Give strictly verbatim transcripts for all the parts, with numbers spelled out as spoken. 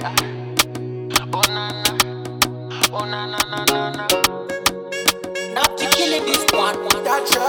Oh na na, oh na na na na na. Not to kill it, this one. Gotcha.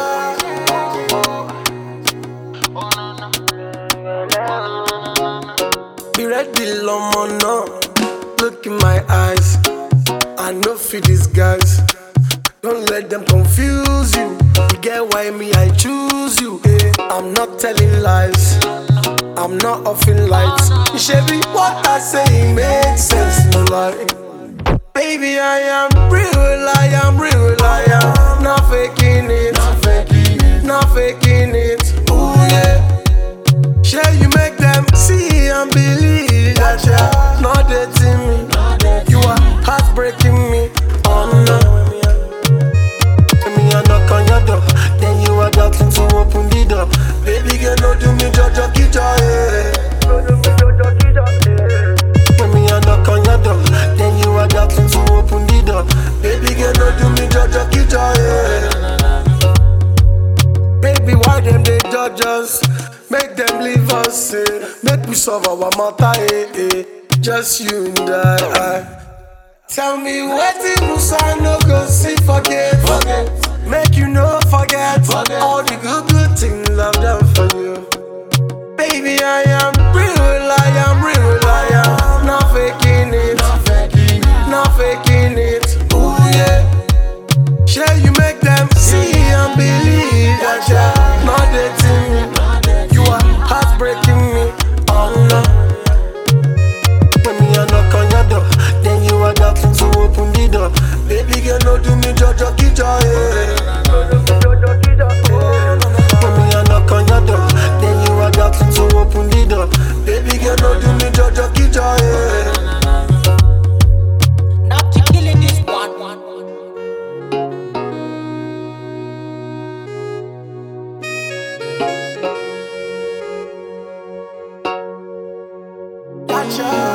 Oh na na, oh na na na na. Be ready, Lomo, no. Look in my eyes. I know for these guys. Don't let them confuse you. You get why me, I choose you. Eh, I'm not telling lies. I'm not offering lights. You should be what I say makes sense, no lie. Baby, I am real, I am real, I am not faking it, not faking it, not faking it. Ooh yeah. Shall you make them see and believe that you're not dating me? You are heartbreaking me. Oh no. Me a knock on your door, then you are doubting to open the door. Baby girl, no do me jojo kita, yeah. When me a knock on your door, then you are doubting to open the door. Baby girl, no do me jojo kita, yeah. Baby, why them they judge us? Make them leave us, eh. Make we solve our matter, eh, eh. Just you and I. Tell me what if Musa no go see forget, forget. Make you no forget, forget all the good good things I've done for you. Baby, I am real, I am real, I am not faking it, not faking it, not faking it. Ooh yeah. Shall you make them see and believe that you're not dating me? You are heartbreaking me. Oh no. When me a knock on your door, then you are doubting to open the door. Baby girl, no do me jojo kita, yeah. When me a knock on your door, then you are doubting to open the door. Baby girl, no do me jojo kita, yeah. Not to kill it, this one. Gotcha.